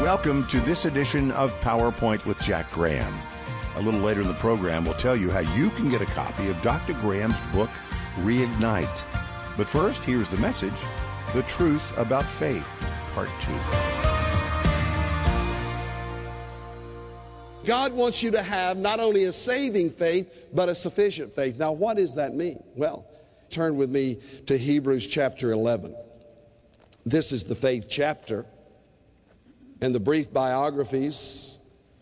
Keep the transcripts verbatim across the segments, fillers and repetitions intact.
Welcome to this edition of PowerPoint with Jack Graham. A little later in the program, we'll tell you how you can get a copy of Doctor Graham's book, Reignite. But first, here's the message, The Truth About Faith, Part two. God wants you to have not only a saving faith, but a sufficient faith. Now, what does that mean? Well, turn with me to Hebrews chapter eleven. This is the faith chapter, and the brief biographies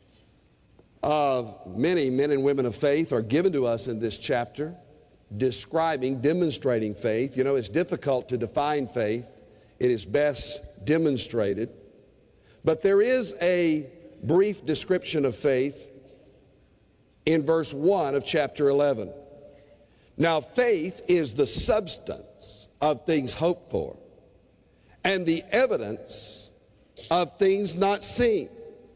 of many men and women of faith are given to us in this chapter, describing, demonstrating faith. You know, it's difficult to define faith. It is best demonstrated. But there is a brief description of faith in verse one of chapter eleven. Now, faith is the substance of things hoped for and the evidence of things not seen.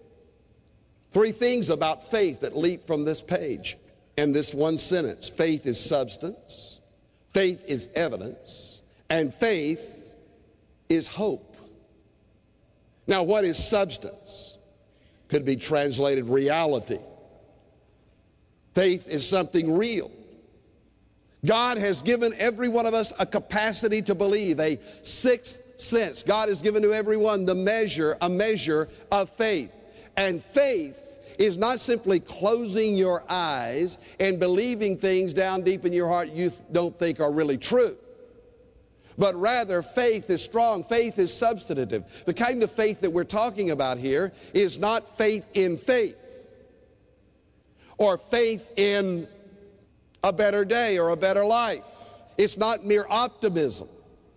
Three things about faith that leap from this page in this one sentence. Faith is substance, faith is evidence, and faith is hope. Now, what is substance? Could be translated reality. Faith is something real. God has given every one of us a capacity to believe, a sixth sense. God has given to everyone the measure, a measure of faith. And faith is not simply closing your eyes and believing things down deep in your heart you don't think are really true. But rather, faith is strong. Faith is substantive. The kind of faith that we're talking about here is not faith in faith or faith in a better day or a better life. It's not mere optimism.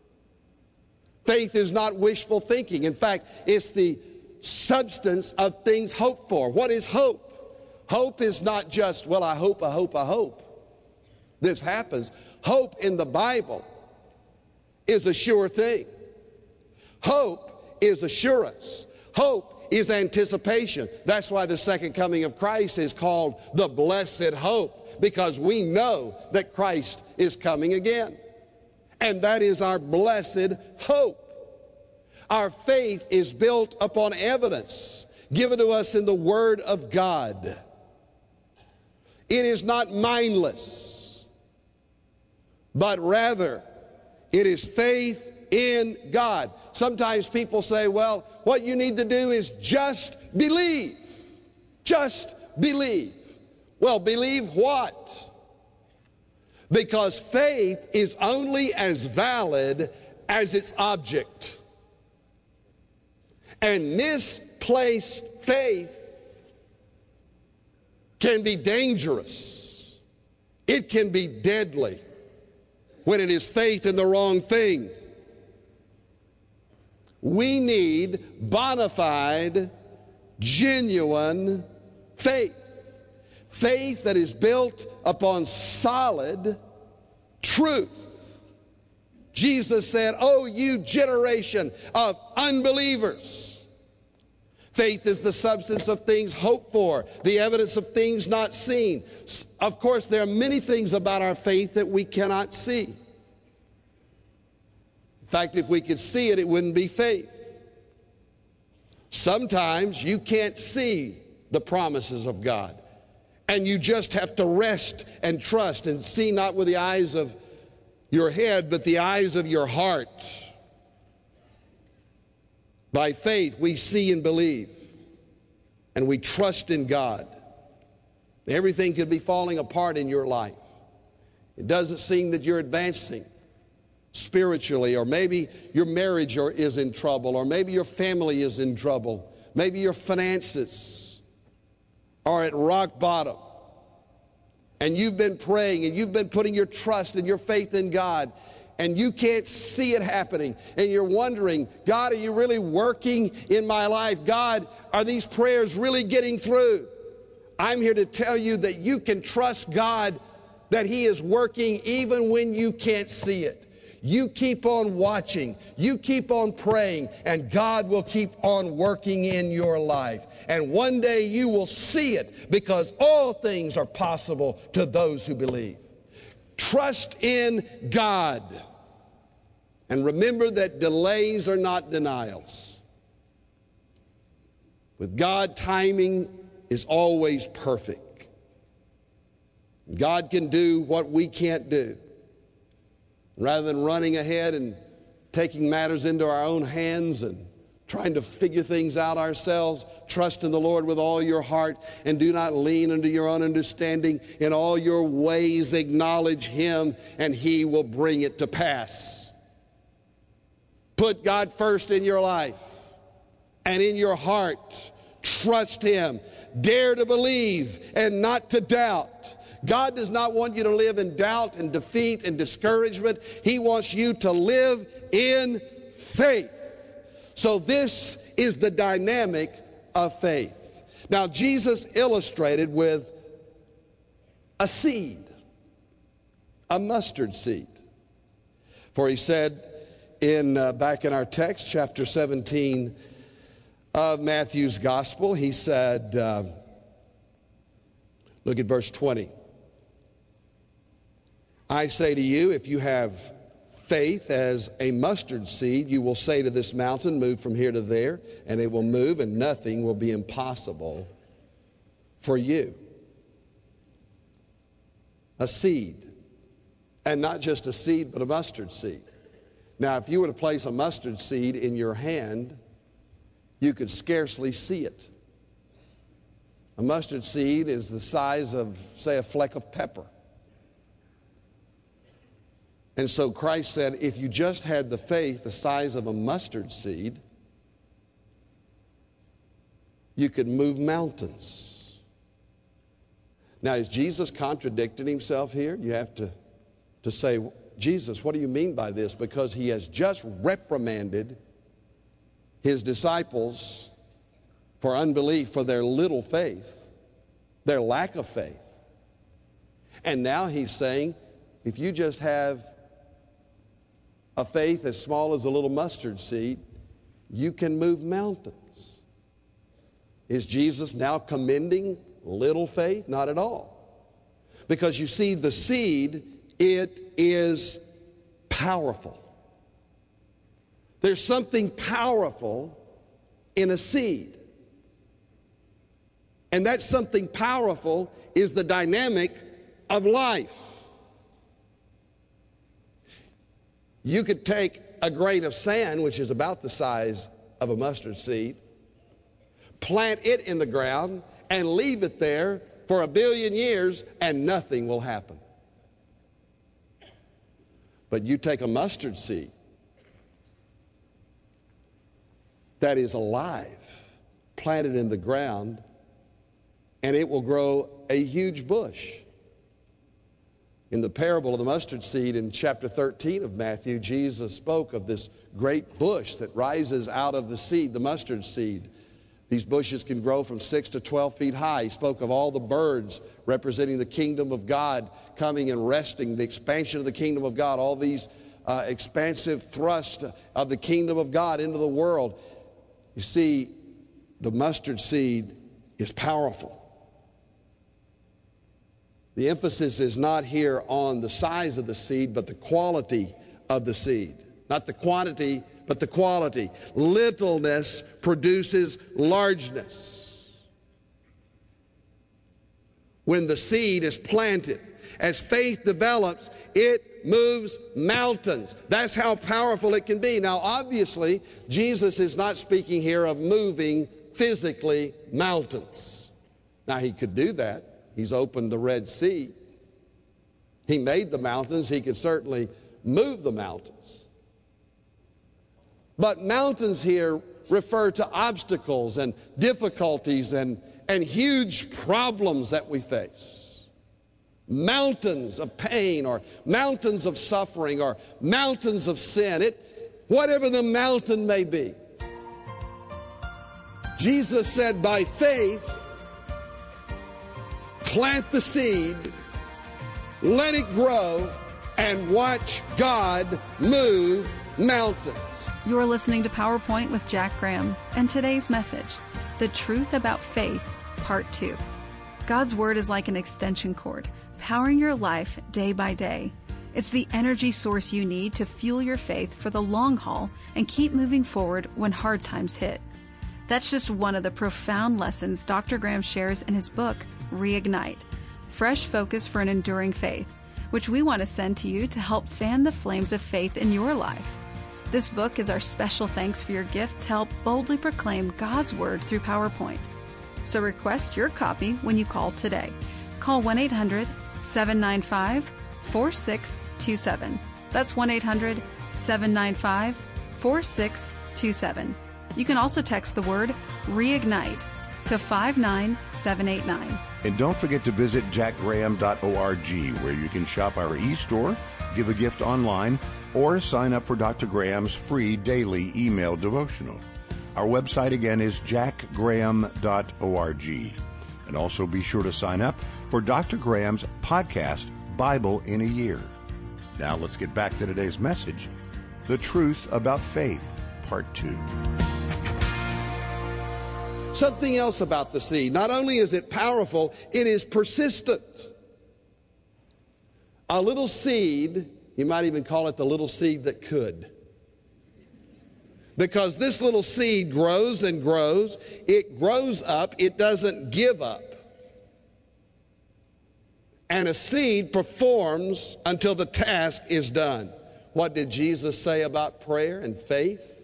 Faith is not wishful thinking. In fact, it's the substance of things hoped for. What is hope? Hope is not just, well, I hope, I hope, I hope this happens. Hope in the Bible is a sure thing. Hope is assurance. Hope is anticipation. That's why the second coming of Christ is called the blessed hope, because we know that Christ is coming again. And that is our blessed hope. Our faith is built upon evidence given to us in the Word of God. It is not mindless, but rather it is faith in God. Sometimes people say, well, what you need to do is just believe. Just believe. Well, believe what? Because faith is only as valid as its object. And misplaced faith can be dangerous. It can be deadly when it is faith in the wrong thing. We need bona fide, genuine faith. Faith that is built upon solid truth. Jesus said, "Oh, you generation of unbelievers." Faith is the substance of things hoped for, the evidence of things not seen. Of course, there are many things about our faith that we cannot see. In fact, if we could see it, it wouldn't be faith. Sometimes you can't see the promises of God, and you just have to rest and trust and see not with the eyes of your head, but the eyes of your heart. By faith, we see and believe, and we trust in God. Everything could be falling apart in your life. It doesn't seem that you're advancing spiritually, or maybe your marriage or is in trouble, or maybe your family is in trouble. Maybe your finances are at rock bottom. And you've been praying, and you've been putting your trust and your faith in God, and you can't see it happening, and you're wondering, God, are you really working in my life? God, are these prayers really getting through? I'm here to tell you that you can trust God, that He is working even when you can't see it. You keep on watching, you keep on praying, and God will keep on working in your life. And one day you will see it, because all things are possible to those who believe. Trust in God. And remember that delays are not denials. With God, timing is always perfect. God can do what we can't do. Rather than running ahead and taking matters into our own hands and trying to figure things out ourselves, trust in the Lord with all your heart and do not lean into your own understanding. In all your ways acknowledge Him and He will bring it to pass. Put God first in your life and in your heart. Trust Him. Dare to believe and not to doubt. God does not want you to live in doubt and defeat and discouragement. He wants you to live in faith. So this is the dynamic of faith. Now, Jesus illustrated with a seed, a mustard seed. For He said in uh, back in our text, chapter seventeen of Matthew's Gospel, He said, uh, look at verse twenty. I say to you, if you have faith as a mustard seed, you will say to this mountain, move from here to there, and it will move, and nothing will be impossible for you. A seed. And not just a seed, but a mustard seed. Now, if you were to place a mustard seed in your hand, you could scarcely see it. A mustard seed is the size of, say, a fleck of pepper. And so Christ said, if you just had the faith the size of a mustard seed, you could move mountains. Now, is Jesus contradicting Himself here? You have to, to say, Jesus, what do you mean by this? Because He has just reprimanded His disciples for unbelief, for their little faith, their lack of faith. And now He's saying, if you just have a faith as small as a little mustard seed, you can move mountains. Is Jesus now commending little faith? Not at all. Because you see, the seed, it is powerful. There's something powerful in a seed. And that something powerful is the dynamic of life. You could take a grain of sand, which is about the size of a mustard seed, plant it in the ground, and leave it there for a billion years, and nothing will happen. But you take a mustard seed that is alive, planted in the ground, and it will grow a huge bush. In the parable of the mustard seed in chapter thirteen of Matthew, Jesus spoke of this great bush that rises out of the seed, the mustard seed. These bushes can grow from six to twelve feet high. He spoke of all the birds representing the kingdom of God coming and resting, the expansion of the kingdom of God, all these uh, expansive thrust of the kingdom of God into the world. You see, the mustard seed is powerful. The emphasis is not here on the size of the seed, but the quality of the seed. Not the quantity, but the quality. Littleness produces largeness. When the seed is planted, as faith develops, it moves mountains. That's how powerful it can be. Now, obviously, Jesus is not speaking here of moving physically mountains. Now, He could do that. He's opened the Red Sea. He made the mountains. He could certainly move the mountains. But mountains here refer to obstacles and difficulties and, and huge problems that we face. Mountains of pain or mountains of suffering or mountains of sin. It, whatever the mountain may be. Jesus said, by faith, plant the seed, let it grow, and watch God move mountains. You're listening to PowerPoint with Jack Graham, and today's message, The Truth About Faith, Part two. God's Word is like an extension cord, powering your life day by day. It's the energy source you need to fuel your faith for the long haul and keep moving forward when hard times hit. That's just one of the profound lessons Doctor Graham shares in his book, Reignite, Fresh Focus for an Enduring Faith, which we want to send to you to help fan the flames of faith in your life. This book is our special thanks for your gift to help boldly proclaim God's Word through PowerPoint. So request your copy when you call today. Call one eight hundred, seven nine five, four six two seven. That's one eight hundred, seven nine five, four six two seven. You can also text the word Reignite to five nine seven eight nine. And don't forget to visit jack graham dot org, where you can shop our e-store, give a gift online, or sign up for Doctor Graham's free daily email devotional. Our website again is jack graham dot org. And also be sure to sign up for Doctor Graham's podcast, Bible in a Year. Now let's get back to today's message, The Truth About Faith, Part two. Something else about the seed. Not only is it powerful, it is persistent. A little seed, you might even call it the little seed that could. Because this little seed grows and grows. It grows up. It doesn't give up. And a seed performs until the task is done. What did Jesus say about prayer and faith?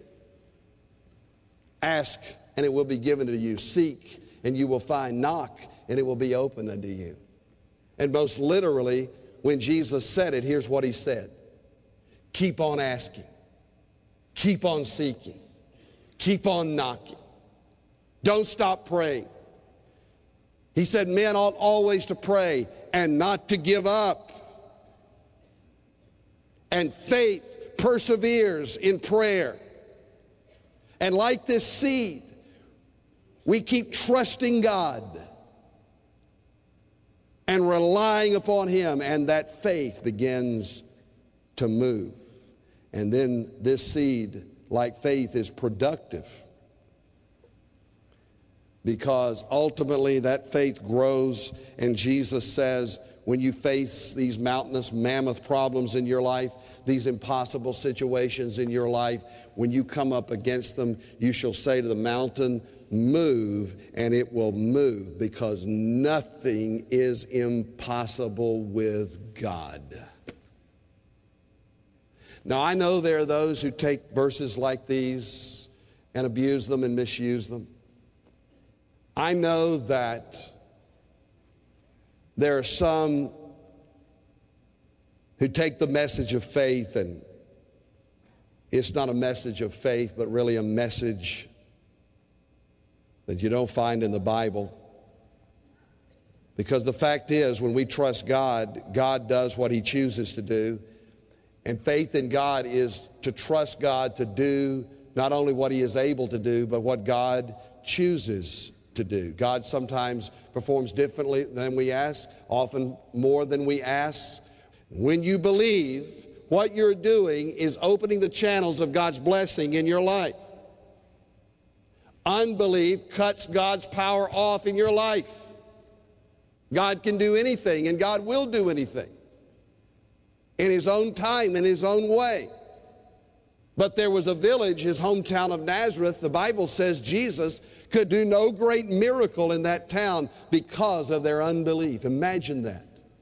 Ask, and it will be given to you. Seek, and you will find. Knock, and it will be opened unto you. And most literally, when Jesus said it, here's what he said. Keep on asking. Keep on seeking. Keep on knocking. Don't stop praying. He said men ought always to pray and not to give up. And faith perseveres in prayer. And like this seed, we keep trusting God and relying upon Him, and that faith begins to move. And then this seed, like faith, is productive, because ultimately that faith grows. And Jesus says, when you face these mountainous, mammoth problems in your life, these impossible situations in your life, when you come up against them, you shall say to the mountain, move, and it will move, because nothing is impossible with God. Now, I know there are those who take verses like these and abuse them and misuse them. I know that there are some who take the message of faith, and it's not a message of faith, but really a message that you don't find in the Bible. Because the fact is, when we trust God, God does what He chooses to do. And faith in God is to trust God to do not only what He is able to do, but what God chooses to do. God sometimes performs differently than we ask, often more than we ask. When you believe, what you're doing is opening the channels of God's blessing in your life. Unbelief cuts God's power off in your life. God can do anything, and God will do anything in His own time, in His own way. But there was a village, his hometown of Nazareth. The Bible says Jesus could do no great miracle in that town because of their unbelief. Imagine that.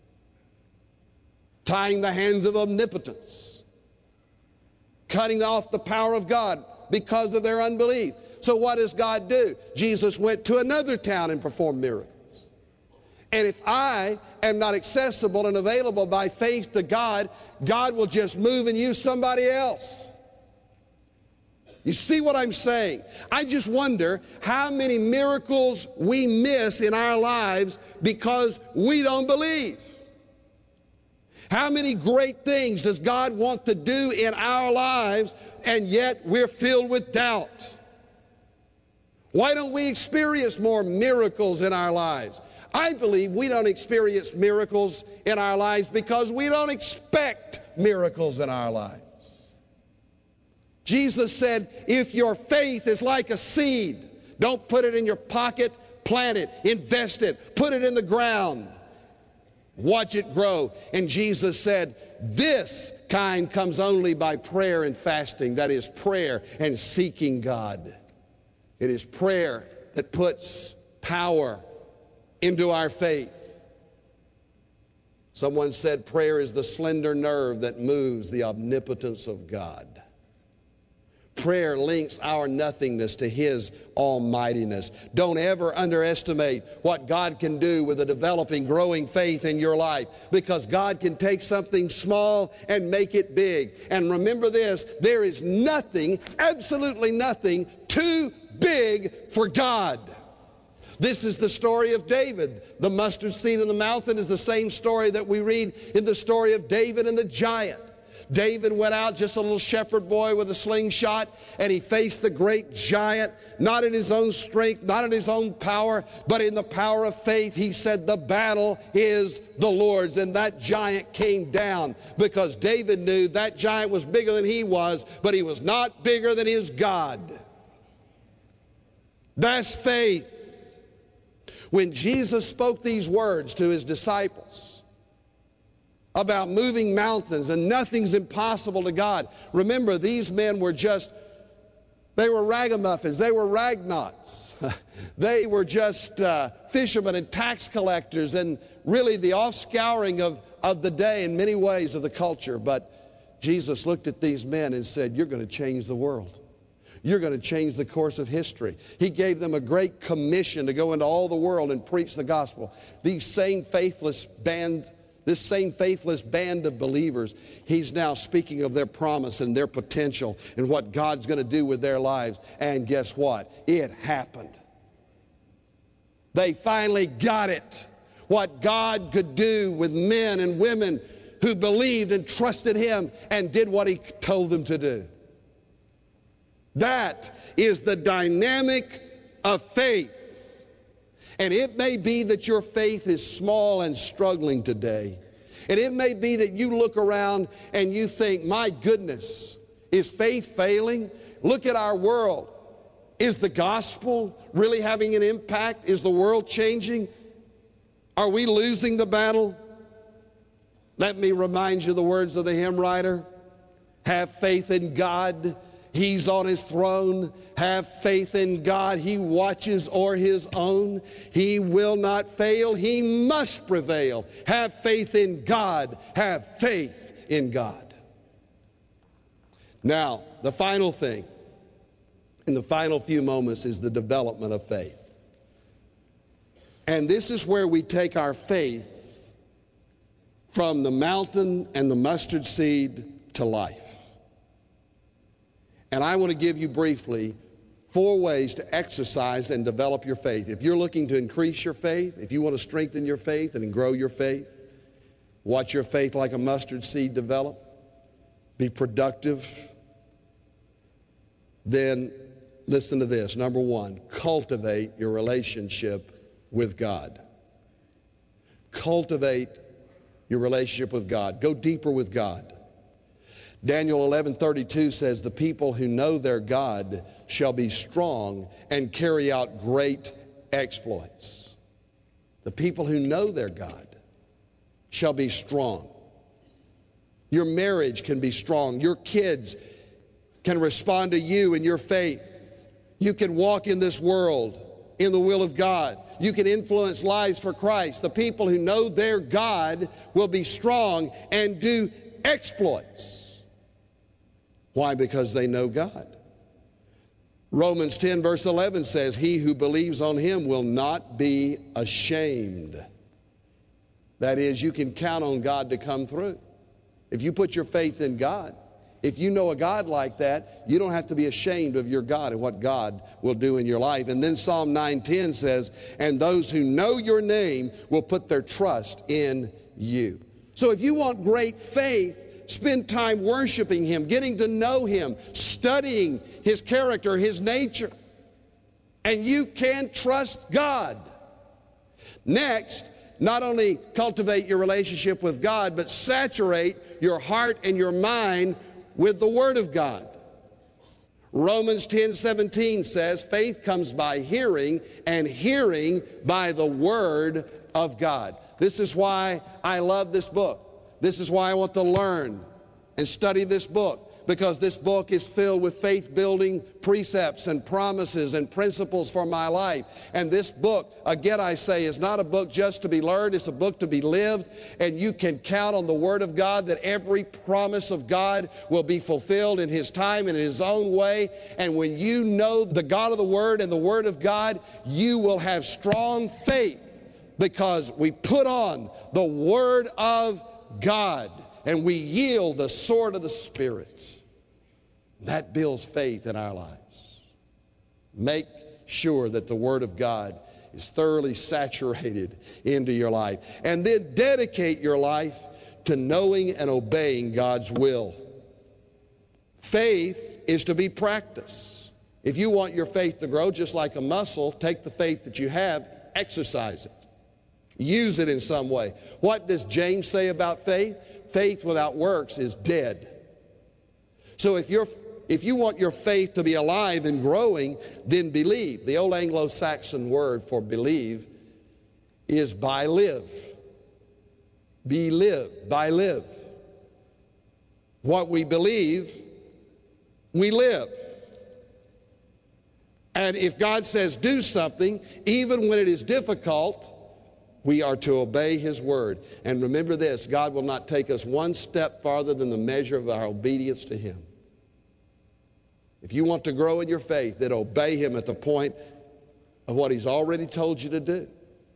Tying the hands of omnipotence, cutting off the power of God because of their unbelief. So what does God do? Jesus went to another town and performed miracles. And if I am not accessible and available by faith to God, God will just move and use somebody else. You see what I'm saying? I just wonder how many miracles we miss in our lives because we don't believe. How many great things does God want to do in our lives, and yet we're filled with doubt? Why don't we experience more miracles in our lives? I believe we don't experience miracles in our lives because we don't expect miracles in our lives. Jesus said, if your faith is like a seed, don't put it in your pocket, plant it, invest it, put it in the ground, watch it grow. And Jesus said, this kind comes only by prayer and fasting, that is, prayer and seeking God. It is prayer that puts power into our faith. Someone said prayer is the slender nerve that moves the omnipotence of God. Prayer links our nothingness to His almightiness. Don't ever underestimate what God can do with a developing, growing faith in your life, because God can take something small and make it big. And remember this, there is nothing, absolutely nothing, too big for God. This is the story of David. The mustard seed in the mountain is the same story that we read in the story of David and the giant. David went out, just a little shepherd boy with a slingshot, and he faced the great giant, not in his own strength, not in his own power, but in the power of faith. He said, the battle is the Lord's, and that giant came down because David knew that giant was bigger than he was, but he was not bigger than his God. That's faith. When Jesus spoke these words to His disciples about moving mountains and nothing's impossible to God, remember, these men were just, they were ragamuffins, they were ragnots. They were just uh, fishermen and tax collectors and really the offscouring of, of the day in many ways of the culture. But Jesus looked at these men and said, you're going to change the world. You're going to change the course of history. He gave them a great commission to go into all the world and preach the gospel. These same faithless band, this same faithless band of believers, He's now speaking of their promise and their potential and what God's going to do with their lives. And guess what? It happened. They finally got it. What God could do with men and women who believed and trusted Him and did what He told them to do. That is the dynamic of faith. And it may be that your faith is small and struggling today. And it may be that you look around and you think, my goodness, is faith failing? Look at our world. Is the gospel really having an impact? Is the world changing? Are we losing the battle? Let me remind you the words of the hymn writer. Have faith in God. He's on His throne. Have faith in God. He watches o'er His own. He will not fail. He must prevail. Have faith in God. Have faith in God. Now, the final thing in the final few moments is the development of faith. And this is where we take our faith from the mountain and the mustard seed to life. And I want to give you briefly four ways to exercise and develop your faith. If you're looking to increase your faith, if you want to strengthen your faith and grow your faith, watch your faith like a mustard seed develop, be productive, then listen to this. Number one, cultivate your relationship with God. Cultivate your relationship with God. Go deeper with God. Daniel eleven thirty-two says, the people who know their God shall be strong and carry out great exploits. The people who know their God shall be strong. Your marriage can be strong. Your kids can respond to you in your faith. You can walk in this world in the will of God. You can influence lives for Christ. The people who know their God will be strong and do exploits. Why? Because they know God. Romans ten verse eleven says, he who believes on Him will not be ashamed. That is, you can count on God to come through. If you put your faith in God, if you know a God like that, you don't have to be ashamed of your God and what God will do in your life. And then Psalm nine ten says, and those who know your name will put their trust in you. So if you want great faith, spend time worshiping Him, getting to know Him, studying His character, His nature. And you can trust God. Next, not only cultivate your relationship with God, but saturate your heart and your mind with the Word of God. Romans ten seventeen says, faith comes by hearing, and hearing by the Word of God. This is why I love this book. This is why I want to learn and study this book, because this book is filled with faith-building precepts and promises and principles for my life. And this book, again I say, is not a book just to be learned. It's a book to be lived. And you can count on the Word of God that every promise of God will be fulfilled in His time and in His own way. And when you know the God of the Word and the Word of God, you will have strong faith, because we put on the Word of God and we yield the sword of the Spirit. That builds faith in our lives. Make sure that the Word of God is thoroughly saturated into your life. And then dedicate your life to knowing and obeying God's will. Faith is to be practiced. If you want your faith to grow just like a muscle, take the faith that you have, exercise it. Use it in some way. What does James say about faith? Faith without works is dead. So if you're If you want your faith to be alive and growing, then believe. The old Anglo-Saxon word for believe is by live. Be live, by live. What we believe, we live. And if God says do something, even when it is difficult, we are to obey His word. And remember this, God will not take us one step farther than the measure of our obedience to Him. If you want to grow in your faith, then obey Him at the point of what He's already told you to do.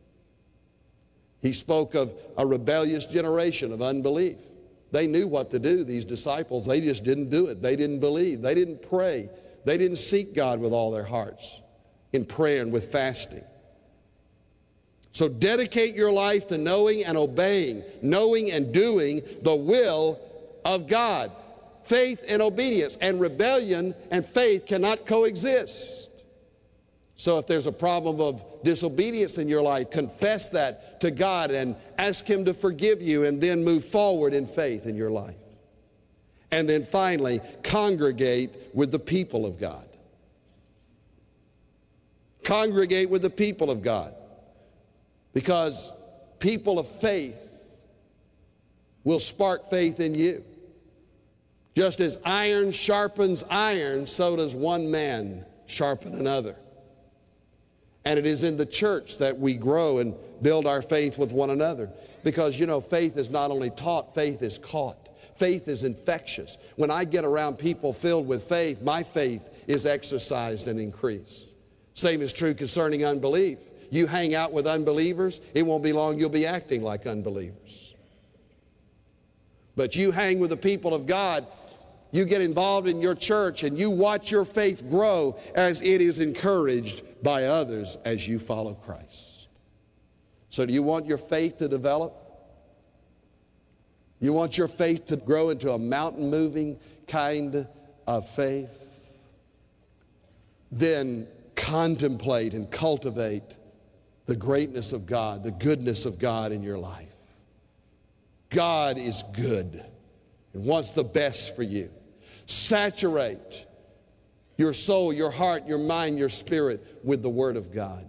He spoke of a rebellious generation of unbelief. They knew what to do, these disciples. They just didn't do it. They didn't believe. They didn't pray. They didn't seek God with all their hearts in prayer and with fasting. So dedicate your life to knowing and obeying, knowing and doing the will of God. Faith and obedience, and rebellion and faith cannot coexist. So if there's a problem of disobedience in your life, confess that to God and ask Him to forgive you, and then move forward in faith in your life. And then finally, congregate with the people of God. Congregate with the people of God, because people of faith will spark faith in you. Just as iron sharpens iron, so does one man sharpen another. And it is in the church that we grow and build our faith with one another. Because, you know, faith is not only taught, faith is caught. Faith is infectious. When I get around people filled with faith, my faith is exercised and increased. Same is true concerning unbelief. You hang out with unbelievers, it won't be long you'll be acting like unbelievers. But you hang with the people of God, you get involved in your church, and you watch your faith grow as it is encouraged by others as you follow Christ. So do you want your faith to develop? You want your faith to grow into a mountain-moving kind of faith? Then contemplate and cultivate the greatness of God, the goodness of God in your life. God is good and wants the best for you. Saturate your soul, your heart, your mind, your spirit with the Word of God.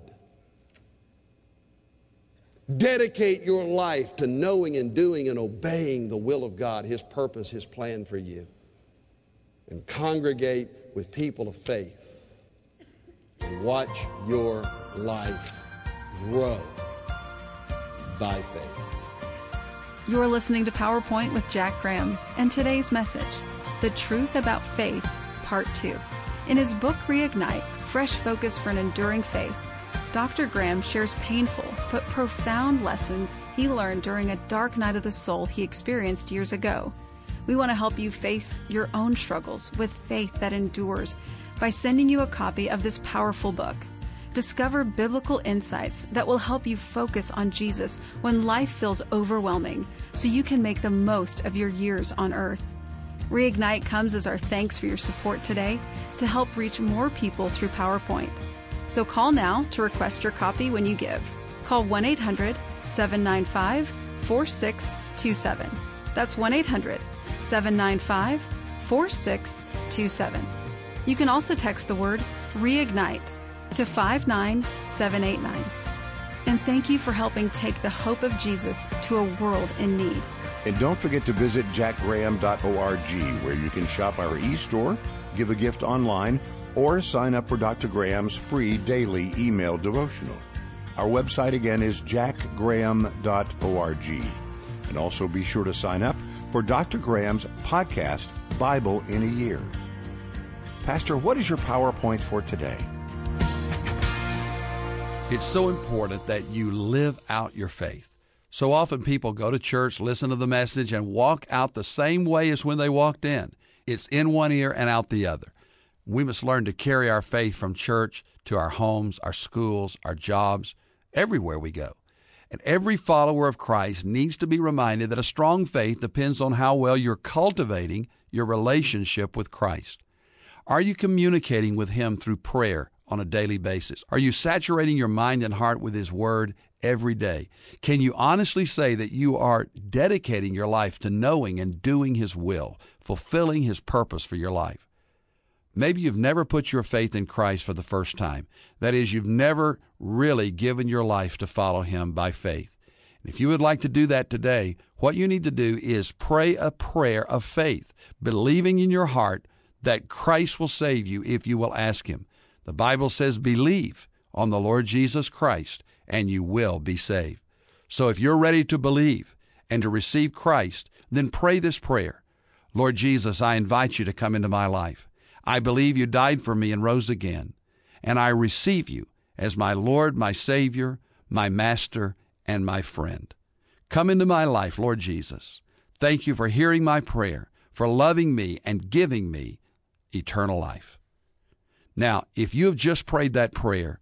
Dedicate your life to knowing and doing and obeying the will of God, His purpose, His plan for you. And congregate with people of faith. And watch your life grow by faith. You're listening to PowerPoint with Jack Graham, and today's message, The Truth About Faith, Part two. In his book, Reignite, Fresh Focus for an Enduring Faith, Doctor Graham shares painful but profound lessons he learned during a dark night of the soul he experienced years ago. We want to help you face your own struggles with faith that endures by sending you a copy of this powerful book. Discover biblical insights that will help you focus on Jesus when life feels overwhelming, so you can make the most of your years on earth. Reignite comes as our thanks for your support today to help reach more people through PowerPoint. So call now to request your copy when you give. Call one eight hundred, seven nine five, four six two seven. That's one eight hundred, seven nine five, four six two seven. You can also text the word Reignite to five nine seven eight nine. And thank you for helping take the hope of Jesus to a world in need. And don't forget to visit jack graham dot org, where you can shop our e-store, give a gift online, or sign up for Doctor Graham's free daily email devotional. Our website again is jack graham dot org. And also be sure to sign up for Doctor Graham's podcast, Bible in a Year. Pastor, what is your PowerPoint for today? It's so important that you live out your faith. So often people go to church, listen to the message, and walk out the same way as when they walked in. It's in one ear and out the other. We must learn to carry our faith from church to our homes, our schools, our jobs, everywhere we go. And every follower of Christ needs to be reminded that a strong faith depends on how well you're cultivating your relationship with Christ. Are you communicating with Him through prayer on a daily basis? Are you saturating your mind and heart with His Word every day? Can you honestly say that you are dedicating your life to knowing and doing His will, fulfilling His purpose for your life? Maybe you've never put your faith in Christ for the first time. That is, you've never really given your life to follow Him by faith. And if you would like to do that today, what you need to do is pray a prayer of faith, believing in your heart that Christ will save you if you will ask Him. The Bible says, believe on the Lord Jesus Christ, and you will be saved. So if you're ready to believe and to receive Christ, then pray this prayer. Lord Jesus, I invite you to come into my life. I believe you died for me and rose again, and I receive you as my Lord, my Savior, my Master, and my friend. Come into my life, Lord Jesus. Thank you for hearing my prayer, for loving me and giving me eternal life. Now, if you have just prayed that prayer,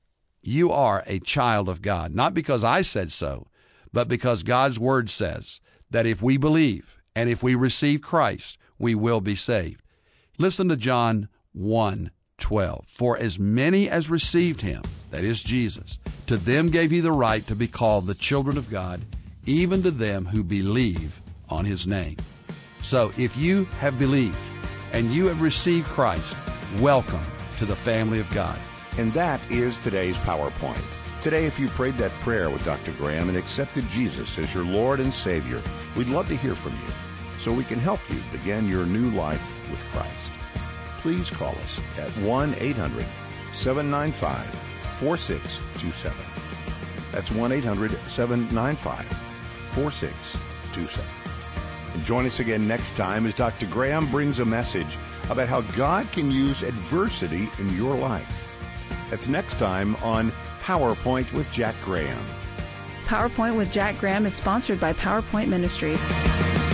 you are a child of God, not because I said so, but because God's Word says that if we believe and if we receive Christ, we will be saved. Listen to John one twelve. For as many as received Him, that is Jesus, to them gave He the right to be called the children of God, even to them who believe on His name. So if you have believed and you have received Christ, welcome to the family of God. And that is today's PowerPoint. Today, if you prayed that prayer with Doctor Graham and accepted Jesus as your Lord and Savior, we'd love to hear from you so we can help you begin your new life with Christ. Please call us at one eight hundred seven nine five four six two seven. That's one eight hundred seven nine five four six two seven. And join us again next time as Doctor Graham brings a message about how God can use adversity in your life. That's next time on PowerPoint with Jack Graham. PowerPoint with Jack Graham is sponsored by PowerPoint Ministries.